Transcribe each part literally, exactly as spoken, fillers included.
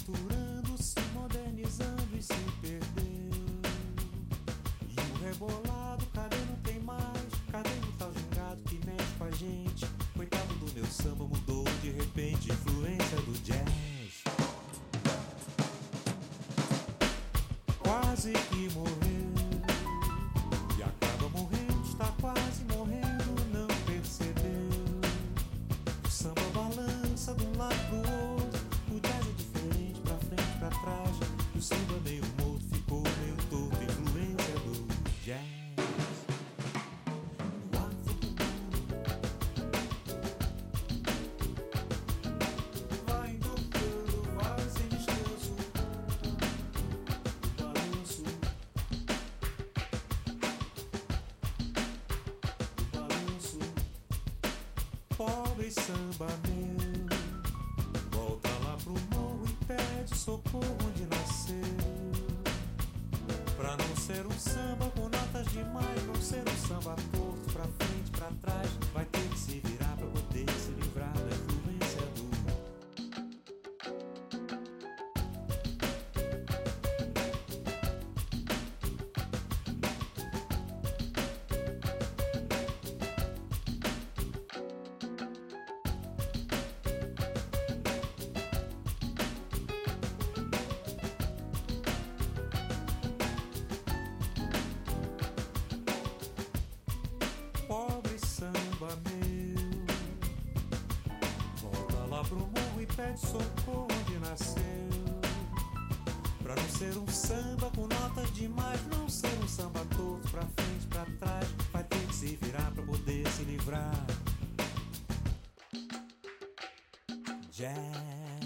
misturando, se modernizando e se perdeu. E o rebolado, cadê não tem mais? Cadê o tal gingado que mexe com a gente? Coitado do meu samba, mudou de repente, influência do jazz. Quase que morreu, e acaba morrendo, está quase morrendo, não percebeu. O samba balança de um lado pro outro, o jazz é diferente, pra frente, pra trás. O samba meio morto, ficou meio torto, influência do jazz. Pobre samba meu, volta lá pro morro e pede socorro onde nasceu. Pra não ser um samba com notas demais, não ser um samba torto, pra frente, pra trás, vai ter que se virar pra poder se livrar da influência do pobre samba meu. Volta lá pro morro e pede socorro onde nasceu. Pra não ser um samba com notas demais, não ser um samba torto, pra frente, pra trás, vai ter que se virar pra poder se livrar. Jazz.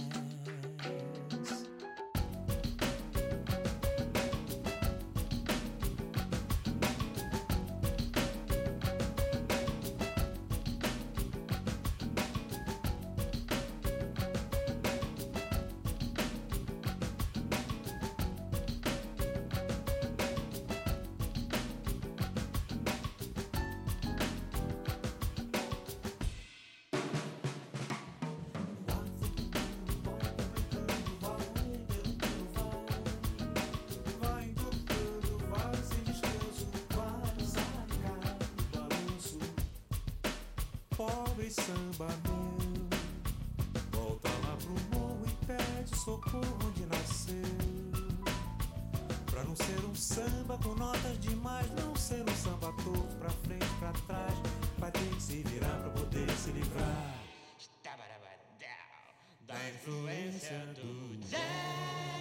Pobre samba meu, volta lá pro morro e pede socorro onde nasceu. Pra não ser um samba com notas demais, não ser um samba torto, pra frente, pra trás, vai ter que se virar pra poder se livrar da influência do jazz.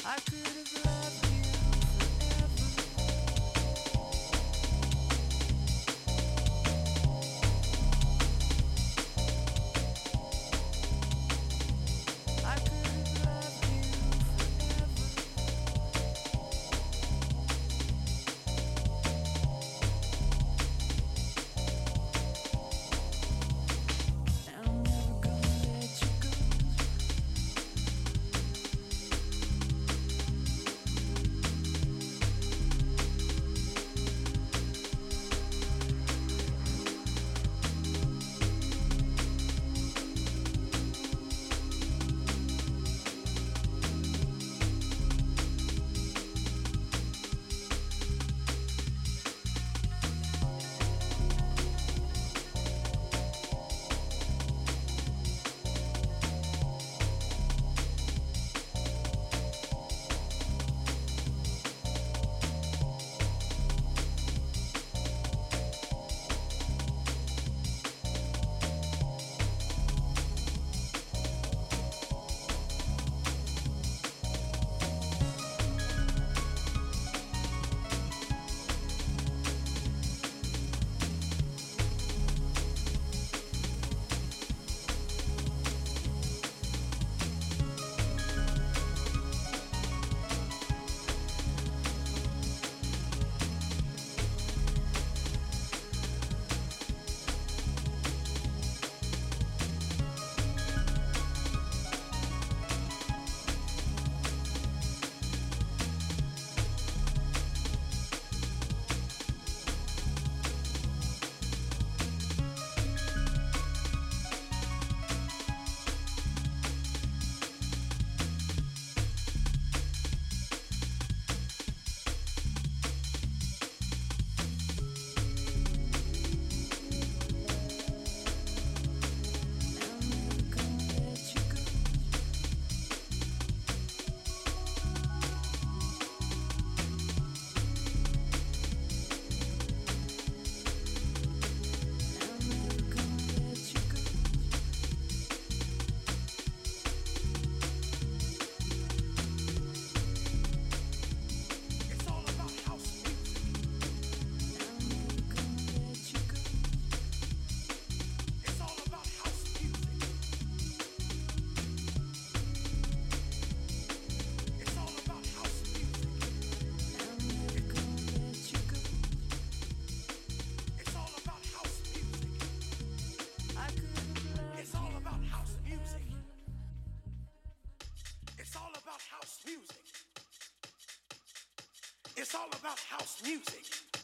It's all about house music.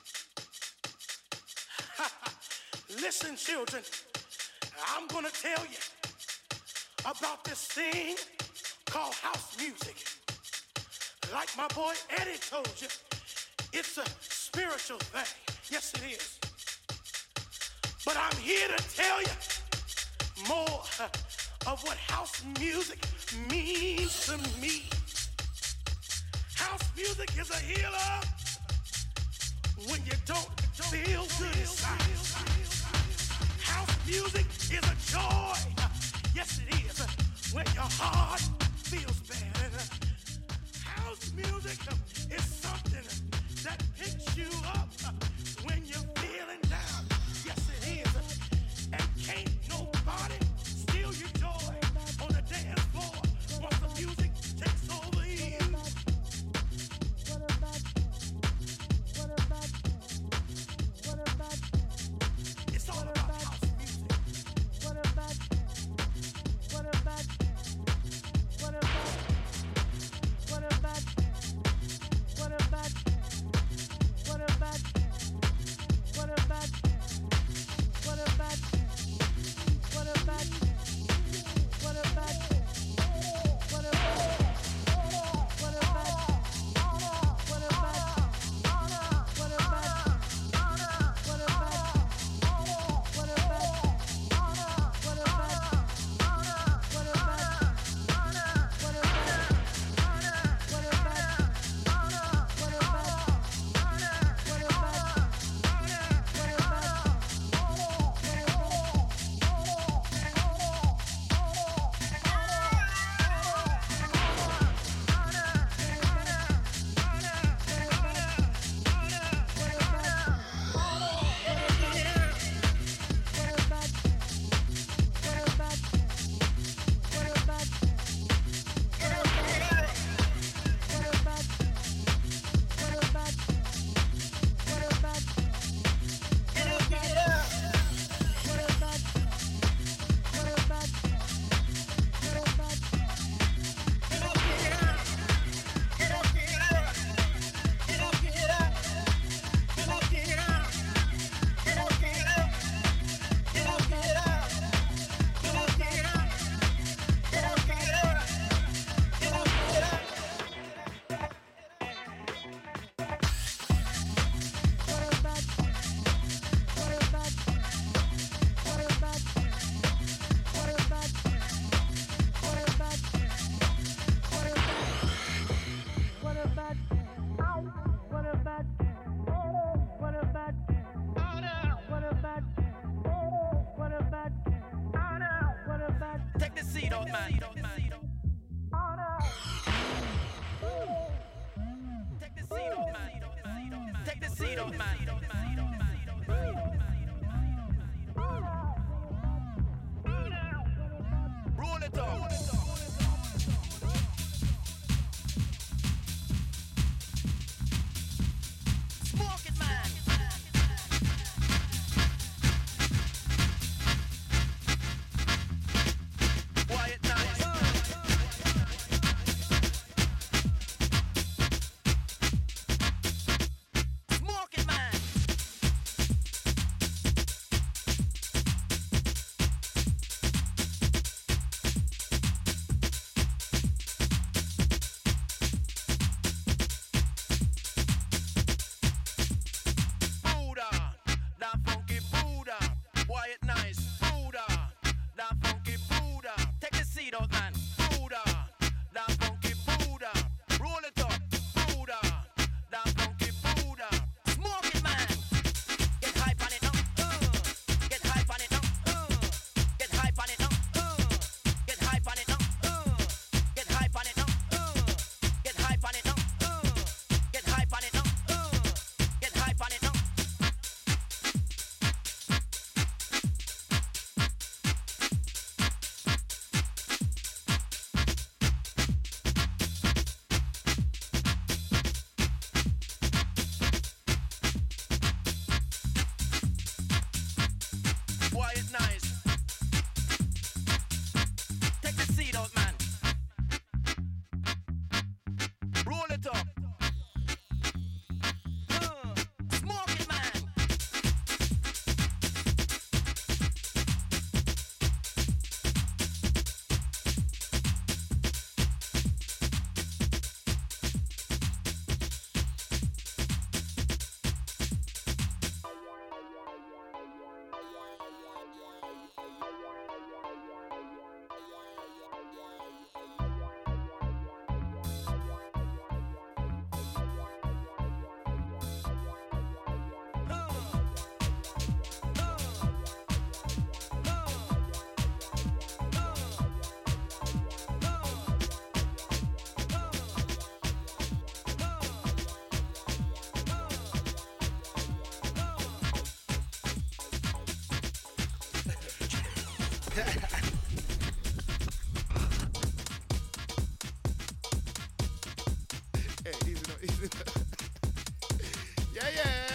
Listen, children, I'm gonna tell you about this thing called house music. Like my boy Eddie told you, it's a spiritual thing. Yes, it is. But I'm here to tell you more of what house music means to me. House music is a healer when you don't feel good inside. House music is a joy. Yes, it is. When your heart feels bad. House music is something that picks you up when you're feeling down. Yes, it is. And can't nobody steal your joy on the dance floor once the music takes over you. It's all about house music. What about, what about, what about, what about, what about, what about, seed out, man. Roll it up. Smoke it, man. Quiet nice. Smoke it, man. Buddha, that funky Buddha. Quiet nice. Buddha, that funky Buddha. Take the seat out, man. Buddha, that funky Buddha. Roll it up. Buddha, that funky Buddha. Smoke it, man. Get hype on it now. Uh. Get hype on it now. Uh. Get hype on it now. Uh. Get hype on it now. Uh. Get hype on it now. Uh. Get hype on it now. Uh. Get hype on it now. Uh. Get hype on it now. Quiet nice. Take the seat out, man. Roll it up. Uh, smoke it, man. Hey, easy now, easy now. Yeah, yeah.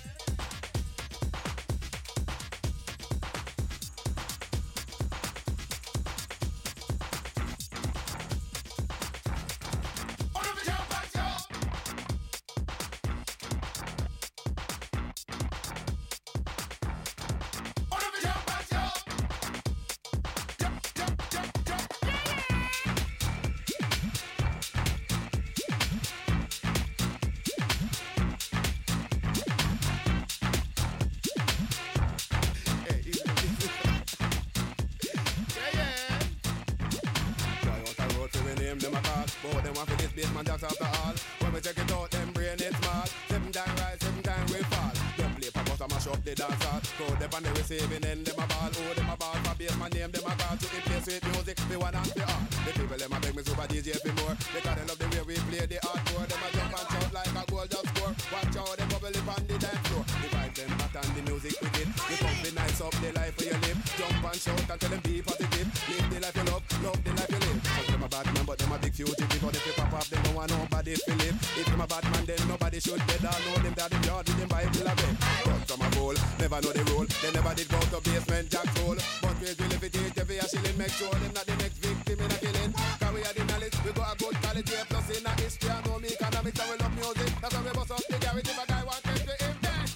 Hey, easy now, easy now. Yeah, yeah. Fly out the road to we name them a call. Both them want for this basement jacks after all. When we check it out, them brain it small. Seven time rise, seven time we fall. Don't play pop us and mash up the dance hall. Crowd them on the receiving end, them a ball. Oh, them a ball for basement name, them a call. To in place with music, we want and we all. The people them a beg me super D J for more. Because they love the way we play the hardcore. Them a jump and shout like a goal just score. Watch out, them bubble up on the dance floor. The vibe them hot and the music with it. You pump the nice up the life where you live. Jump and shout and tell them be positive. Live the life you love, love the life you live. Cause them a bad man, but them a big future. Because if you pop off, them don't want nobody to live. If them a bad man, then nobody should dead. I know them that them yard with them Bible a bed. But some a fool, never know the rule. They never did go to basement jack roll. But we will live it each every a shilling. Make sure them not the next victim in a killing. Cause we are the knowledge, we got a good college. A plus in a history, I know me economics and we love music. That's why we bust up the garage if a guy wants to him dead.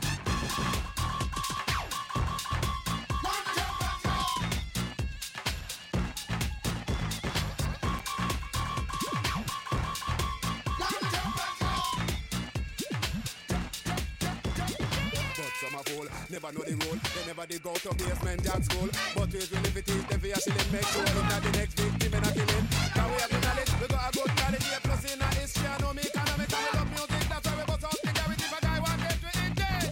But some a fool, never know the rule. They never did go to basement jack school. But we will live it each every a shilling. Make sure them not the next victim in a killing. Cause we are the knowledge, we got a good college. A plus in a history, I know me economics and we love music. That's why we bust up the garage if a guy wants to him dead.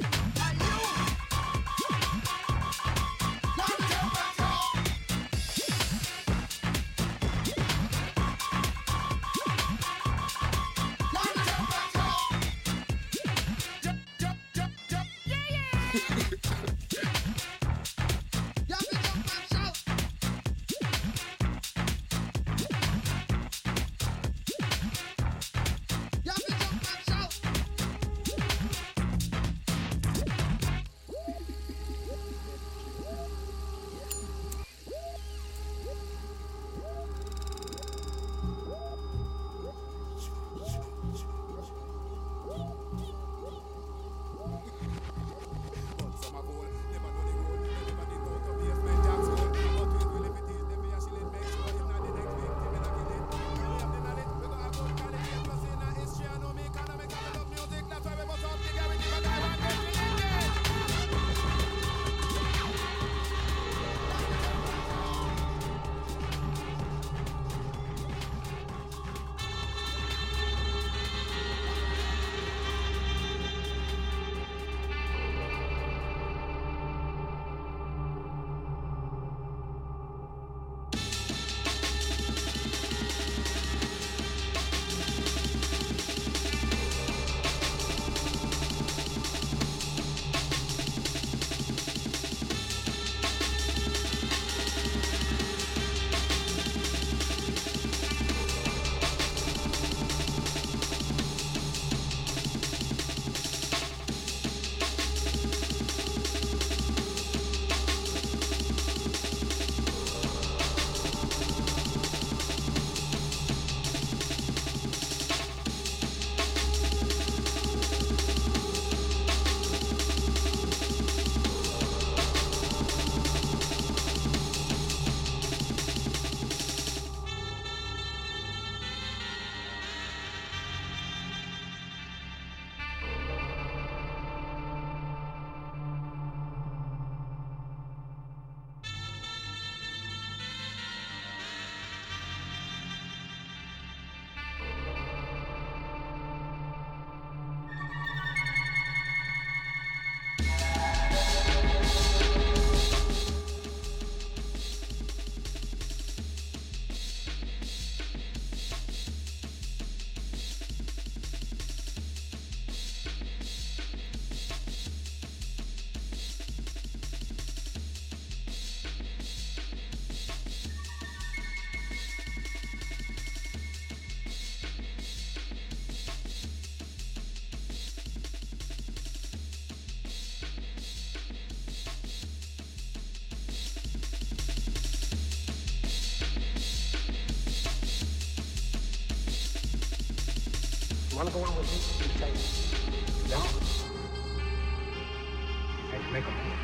Wanna go on with me? You say no. And you make a move.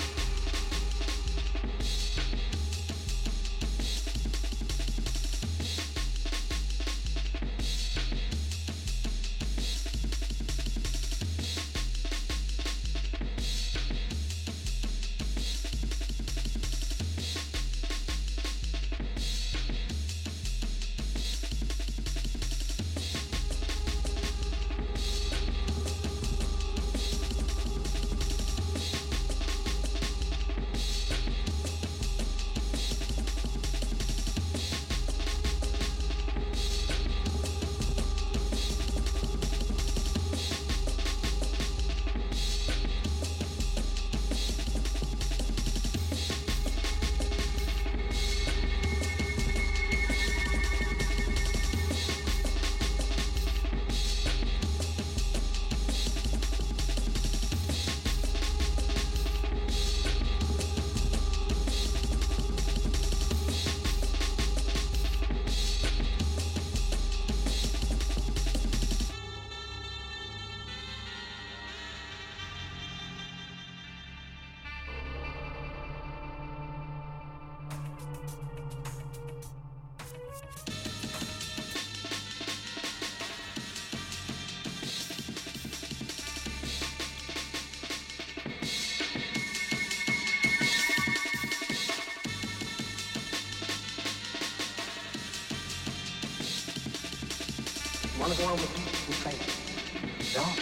Wanna go on with me? You say no.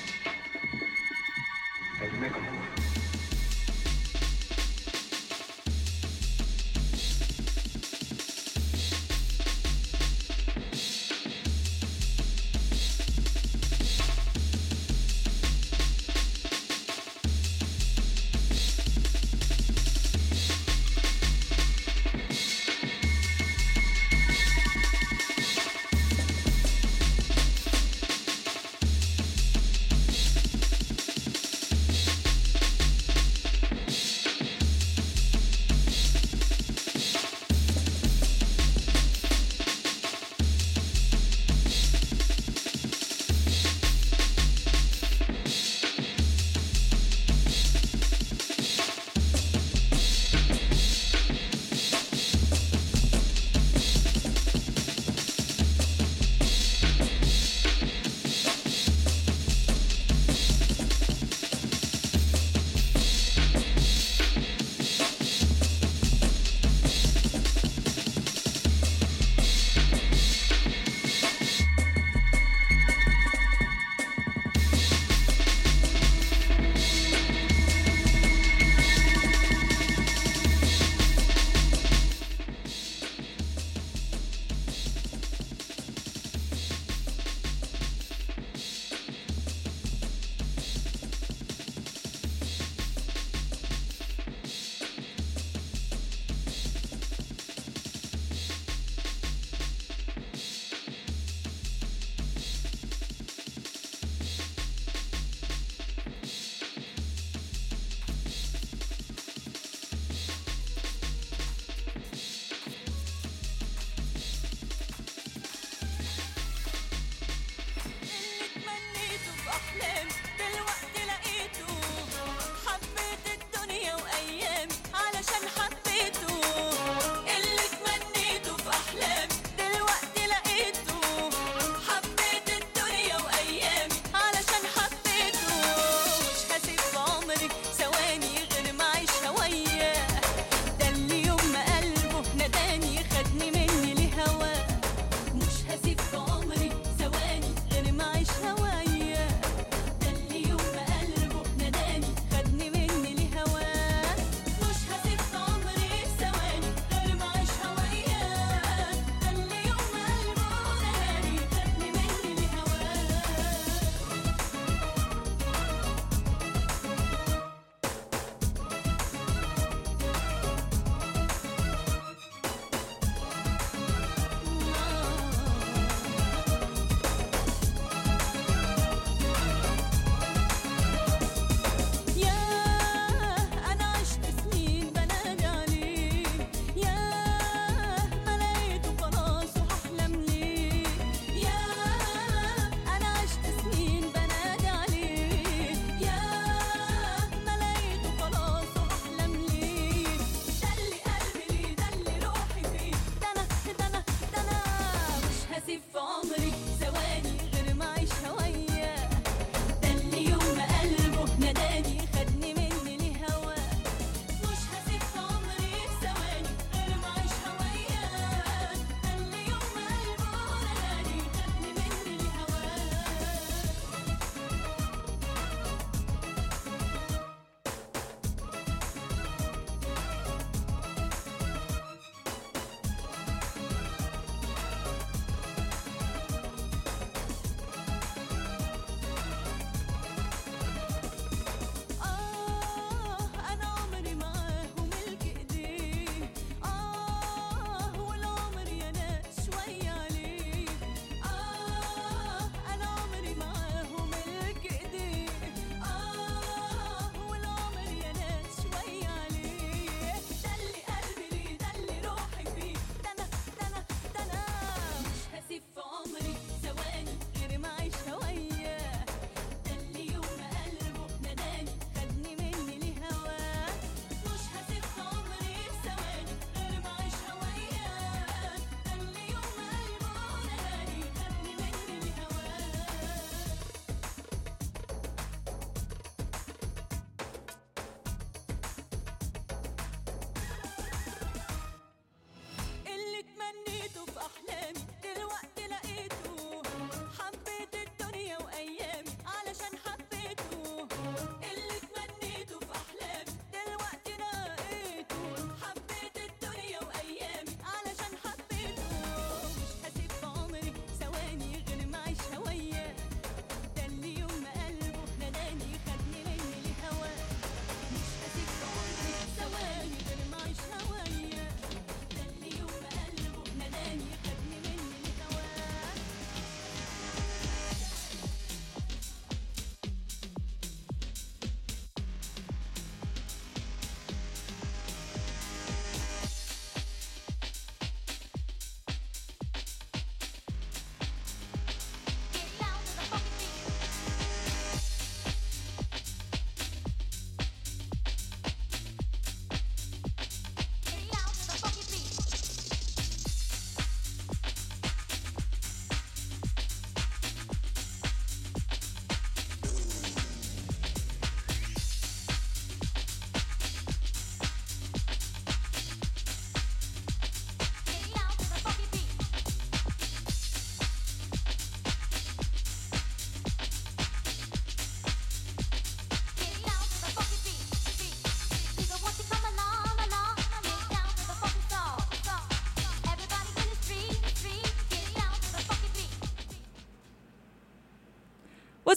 And you make a move.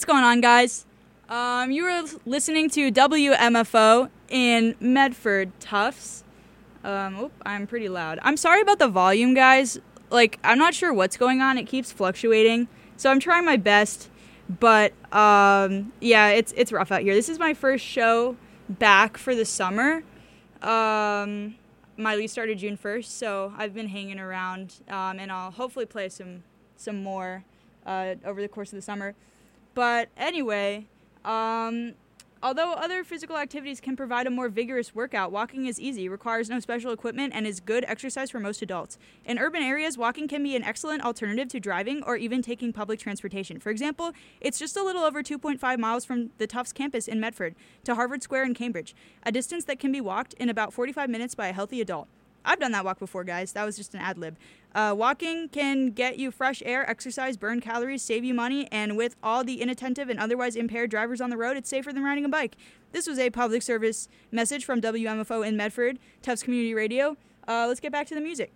What's going on, guys? Um, you were listening to W M F O in Medford, Tufts. Um, oop, I'm pretty loud. I'm sorry about the volume, guys. Like, I'm not sure what's going on. It keeps fluctuating. So I'm trying my best. But, um, yeah, it's it's rough out here. This is my first show back for the summer. Um, my lease started June first, so I've been hanging around. Um, and I'll hopefully play some, some more uh, over the course of the summer. But anyway, um, although other physical activities can provide a more vigorous workout, walking is easy, requires no special equipment, and is good exercise for most adults. In urban areas, walking can be an excellent alternative to driving or even taking public transportation. For example, it's just a little over two point five miles from the Tufts campus in Medford to Harvard Square in Cambridge, a distance that can be walked in about forty-five minutes by a healthy adult. I've done that walk before, guys. That was just an ad lib. Uh, walking can get you fresh air, exercise, burn calories, save you money, and with all the inattentive and otherwise impaired drivers on the road, it's safer than riding a bike. This was a public service message from W M F O in Medford, Tufts Community Radio. Uh, let's get back to the music.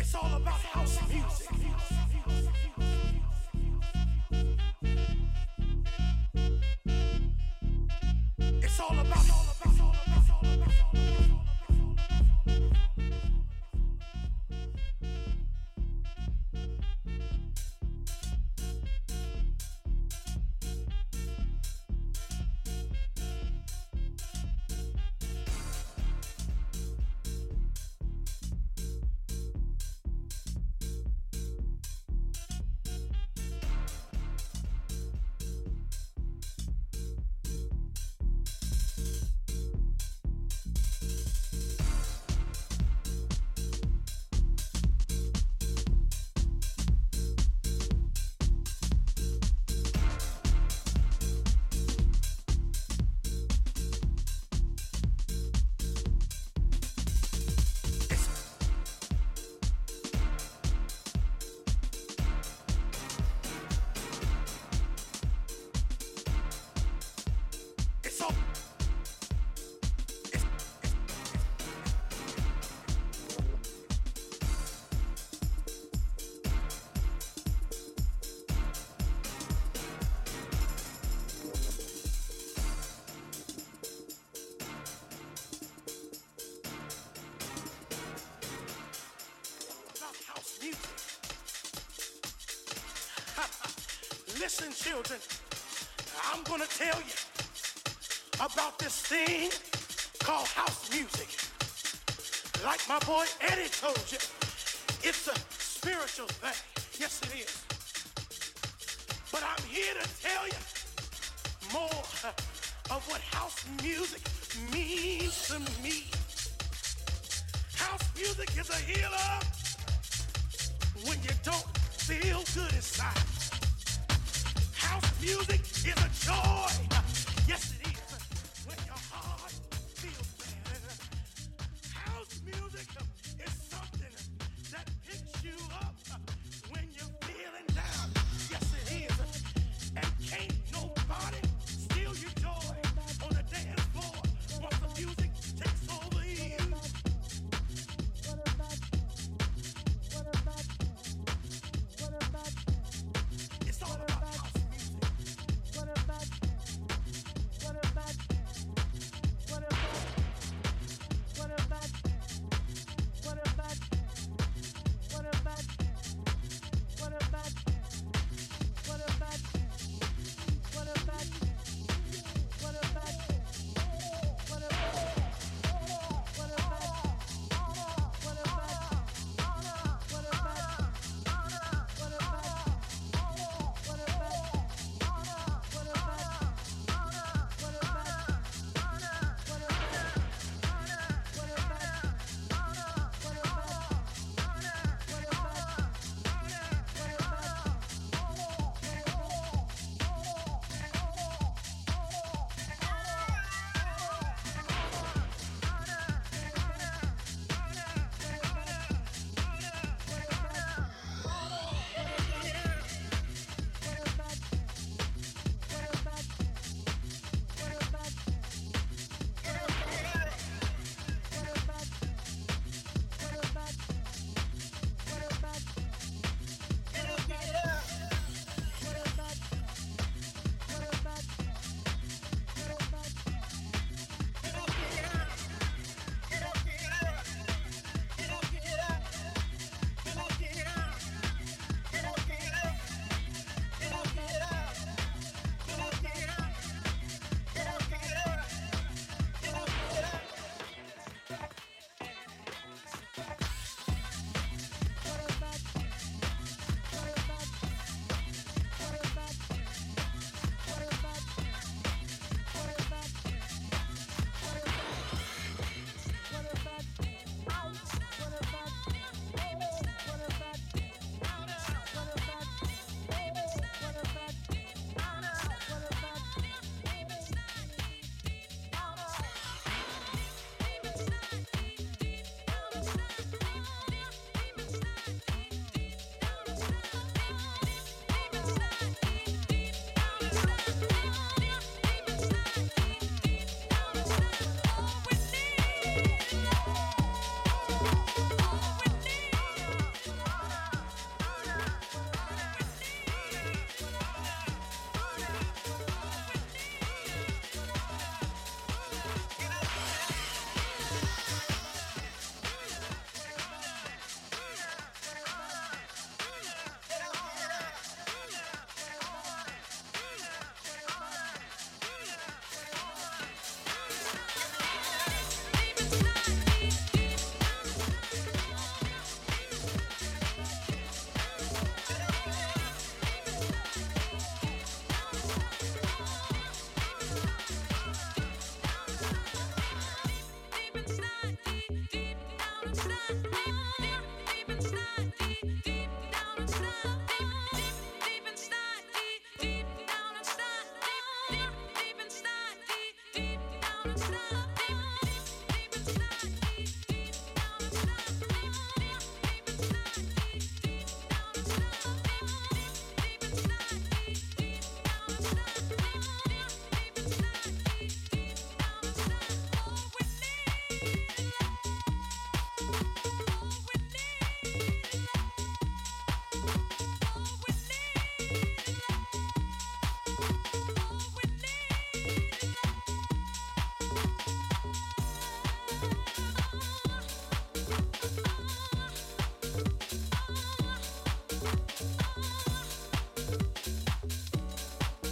It's all about house music. It's all about, all about, all about, all about, all about. Listen, children, I'm gonna tell you about this thing called house music. Like my boy Eddie told you, it's a spiritual thing. Yes, it is. But I'm here to tell you more of what house music means to me. House music is a healer when you don't feel good inside. House music is a joy. Yes, it is. When your heart feels bad. House music is something that picks you up when you're feeling down. Yes, it is. And can't nobody steal your joy on the dance floor once the music takes over you. It's all about house music.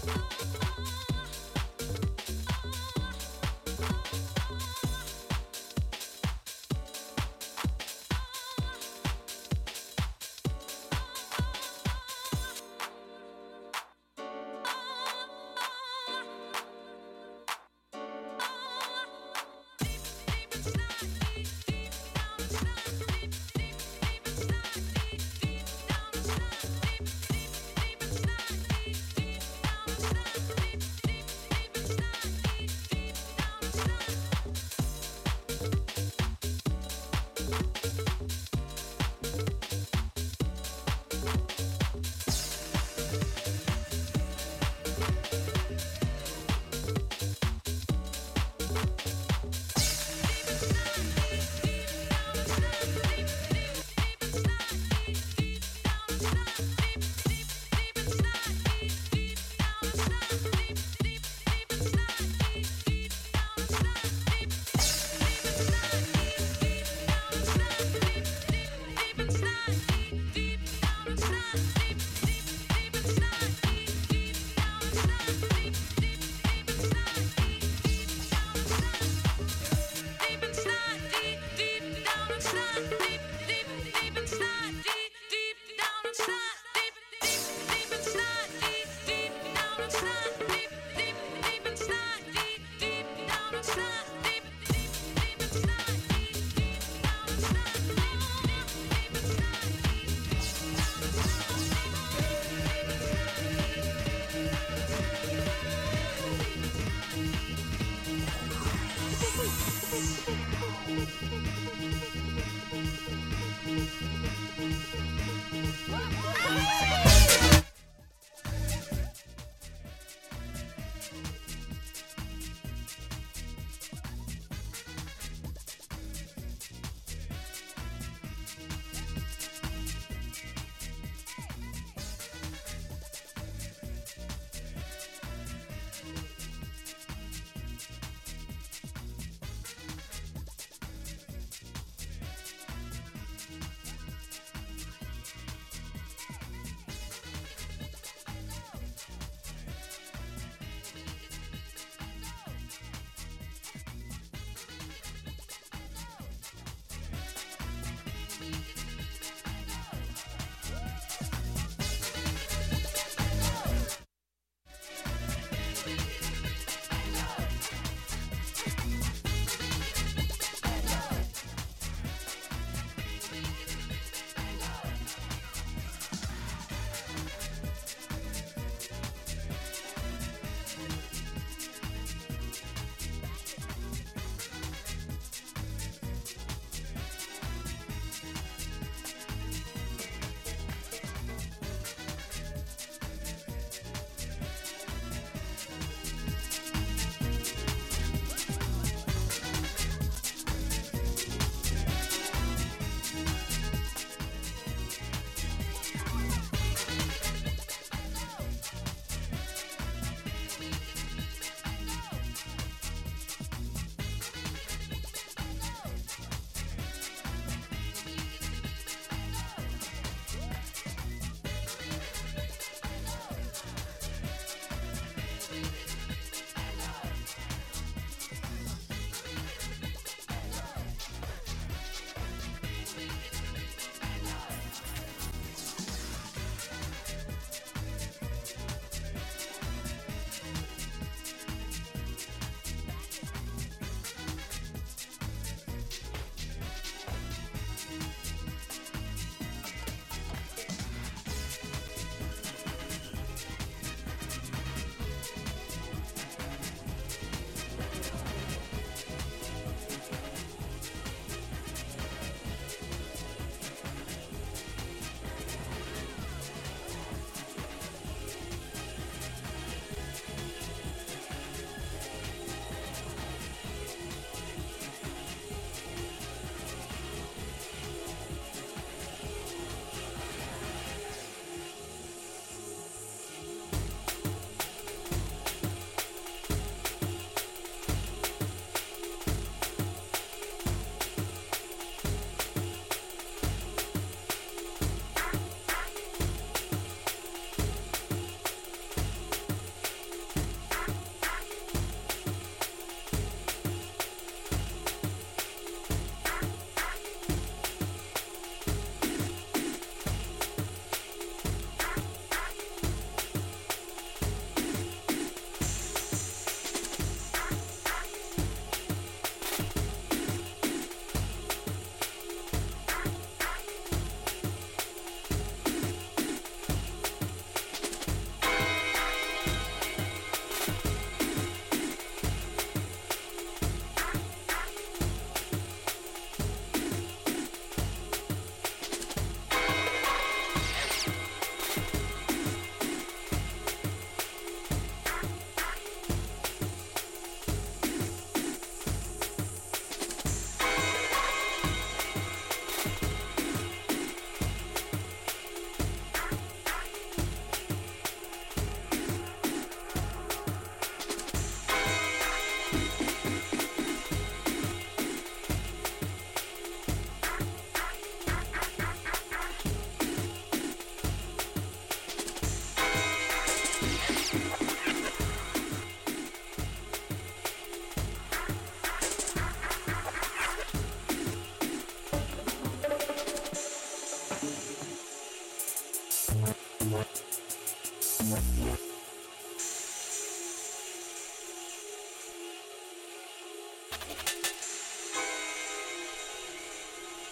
Deep, deep inside, deep, deep down inside, deep, deep inside, deep, deep down inside.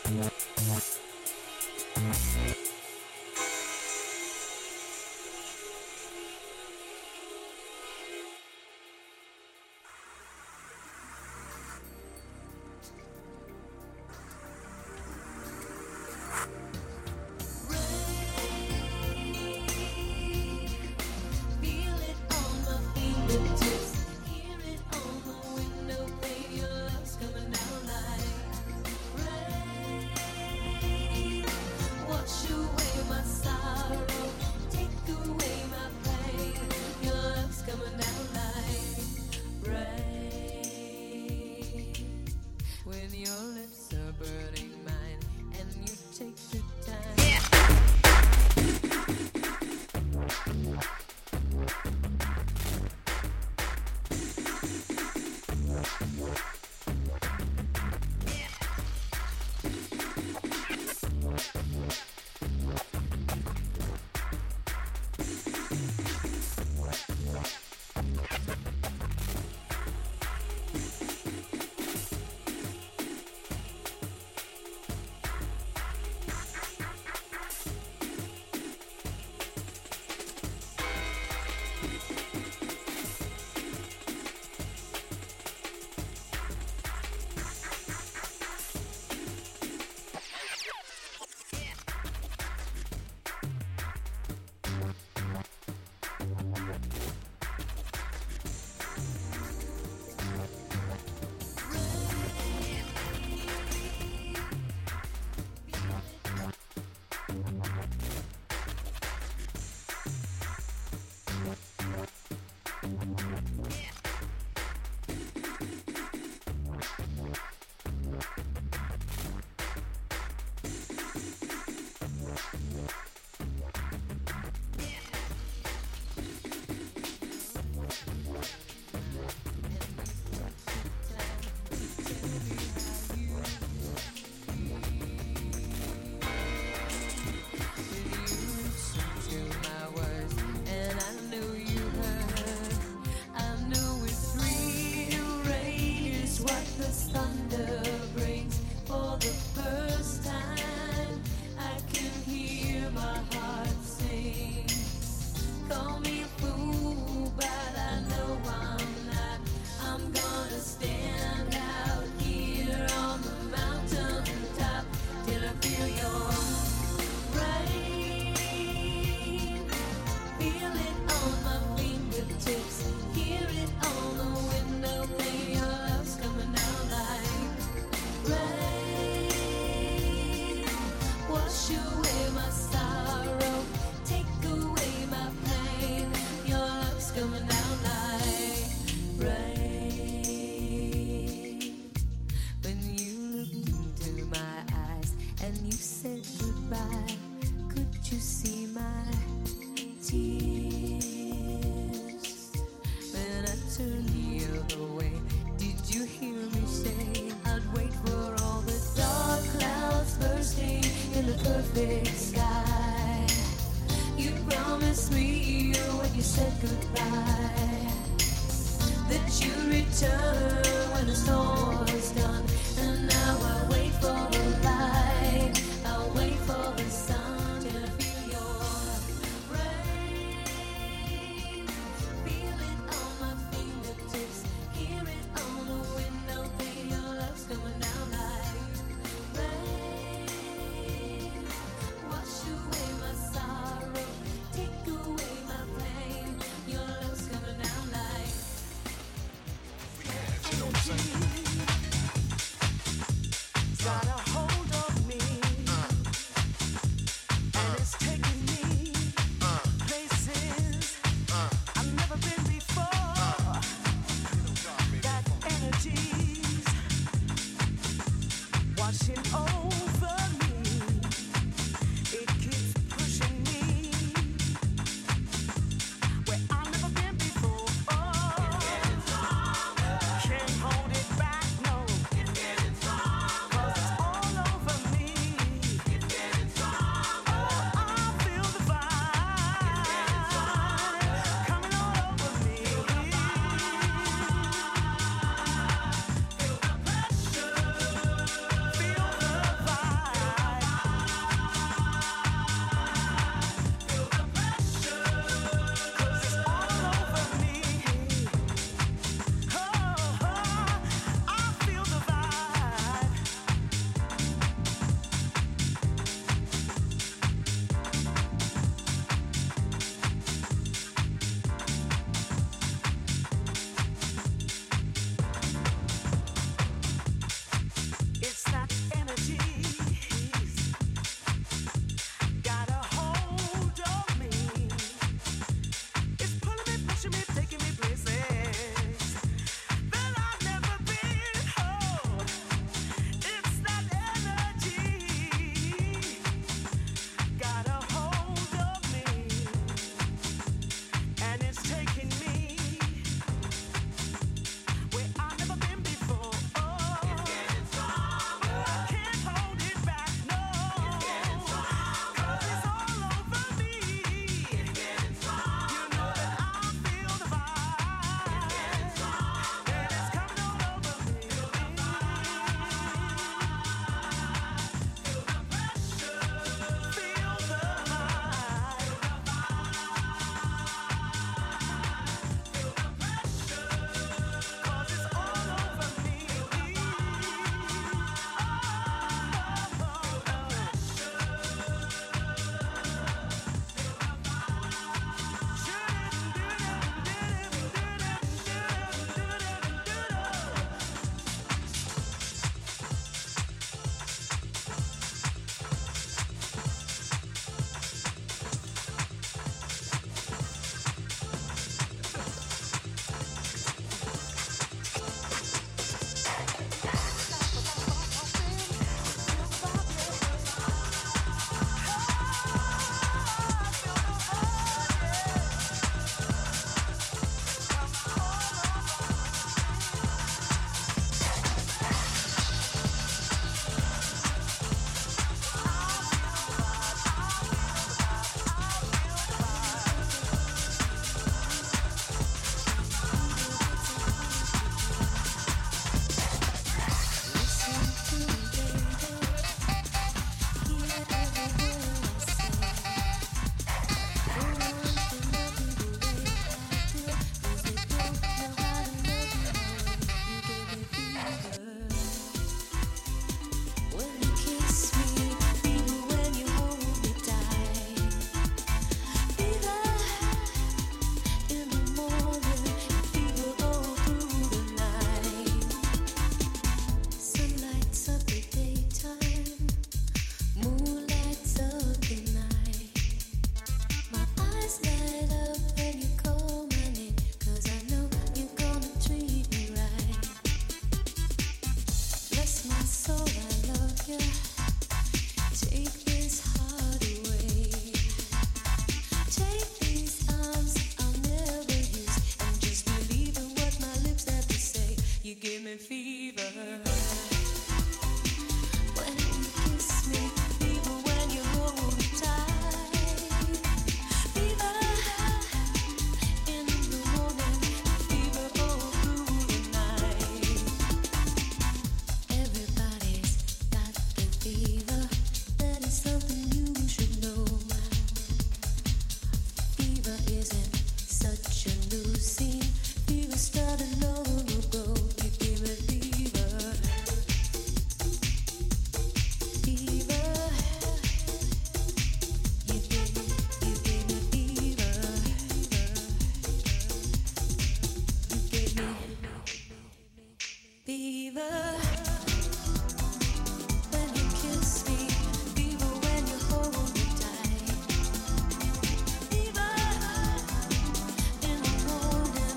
Where I've never been before. Can't hold it me